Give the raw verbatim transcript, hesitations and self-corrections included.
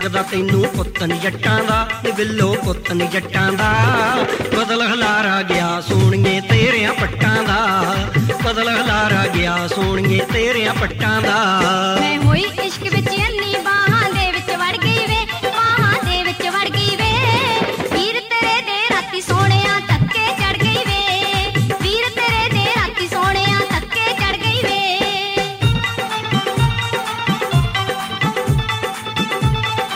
ਲੱਗਦਾ ਤੈਨੂੰ ਪੁੱਤ ਨੀ ਜੱਟਾਂ ਦਾ, ਨੀ ਬਿੱਲੋ ਪੁੱਤ ਨੀ ਜੱਟਾਂ ਦਾ। ਬਦਲ ਹਲਾਰਾ ਗਿਆ ਸੋਹਣੀਏ ਤੇਰਿਆਂ ਪੱਟਾਂ ਦਾ, ਬਦਲ ਹਲਾਰਾ ਗਿਆ ਸੋਹਣੀਏ ਤੇਰਿਆਂ ਪੱਟਾਂ ਦਾ।